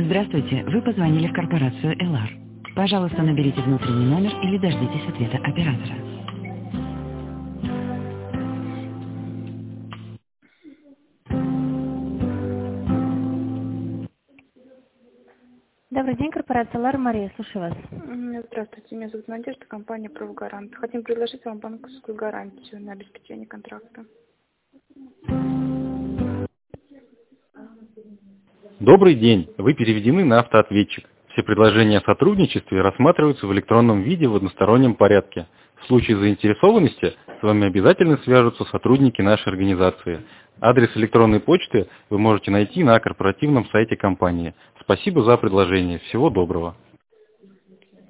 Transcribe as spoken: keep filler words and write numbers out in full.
Здравствуйте, вы позвонили в корпорацию Элар. Пожалуйста, наберите внутренний номер или дождитесь ответа оператора. Добрый день, корпорация Элар, Мария, слушаю вас. Здравствуйте, меня зовут Надежда, компания «Правогарант». Хотим предложить вам банковскую гарантию на обеспечение контракта. Добрый день! Вы переведены на автоответчик. Все предложения о сотрудничестве рассматриваются в электронном виде в одностороннем порядке. В случае заинтересованности с вами обязательно свяжутся сотрудники нашей организации. Адрес электронной почты вы можете найти на корпоративном сайте компании. Спасибо за предложение. Всего доброго.